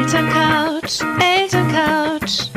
Elterncouch, Elterncouch.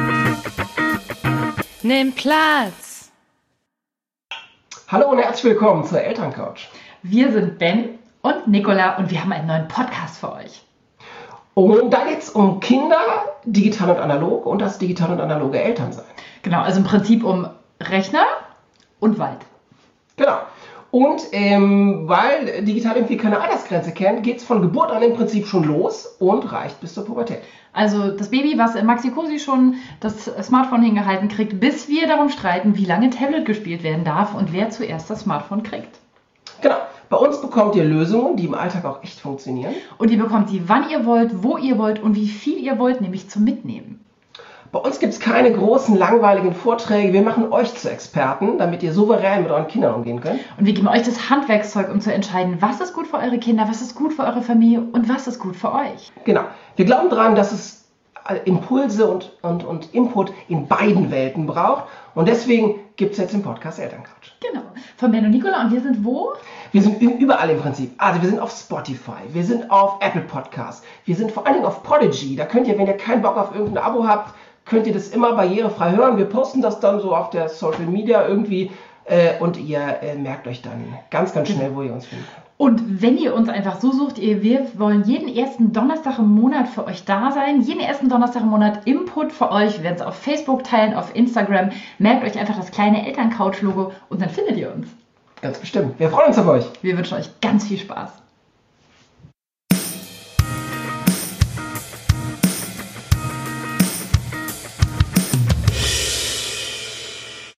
Nimm Platz. Hallo und herzlich willkommen zur Elterncouch. Wir sind Ben und Nicola und wir haben einen neuen Podcast für euch. Und da geht es um Kinder, digital und analog und das digital und analoge Elternsein. Genau, also im Prinzip um Rechner und Wald. Genau. Und weil digital irgendwie keine Altersgrenze kennt, geht es von Geburt an im Prinzip schon los und reicht bis zur Pubertät. Also das Baby, was im Maxi-Cosi schon das Smartphone hingehalten kriegt, bis wir darum streiten, wie lange Tablet gespielt werden darf und wer zuerst das Smartphone kriegt. Genau. Bei uns bekommt ihr Lösungen, die im Alltag auch echt funktionieren. Und ihr bekommt sie, wann ihr wollt, wo ihr wollt und wie viel ihr wollt, nämlich zum Mitnehmen. Bei uns gibt es keine großen, langweiligen Vorträge. Wir machen euch zu Experten, damit ihr souverän mit euren Kindern umgehen könnt. Und wir geben euch das Handwerkszeug, um zu entscheiden, was ist gut für eure Kinder, was ist gut für eure Familie und was ist gut für euch. Genau. Wir glauben daran, dass es Impulse und Input in beiden Welten braucht. Und deswegen gibt es jetzt den Podcast Elterncouch. Genau. Von Ben und Nicola. Und wir sind wo? Wir sind überall im Prinzip. Also wir sind auf Spotify, wir sind auf Apple Podcasts, wir sind vor allen Dingen auf Podigy. Da könnt ihr, wenn ihr keinen Bock auf irgendein Abo habt, könnt ihr das immer barrierefrei hören. Wir posten das dann so auf der Social Media irgendwie und ihr merkt euch dann ganz schnell, wo ihr uns finden könnt. Und wenn ihr uns einfach so sucht, wir wollen jeden ersten Donnerstag im Monat für euch da sein. Jeden ersten Donnerstag im Monat Input für euch. Wir werden es auf Facebook teilen, auf Instagram. Merkt euch einfach das kleine Elterncouch-Logo und dann findet ihr uns. Ganz bestimmt. Wir freuen uns auf euch. Wir wünschen euch ganz viel Spaß.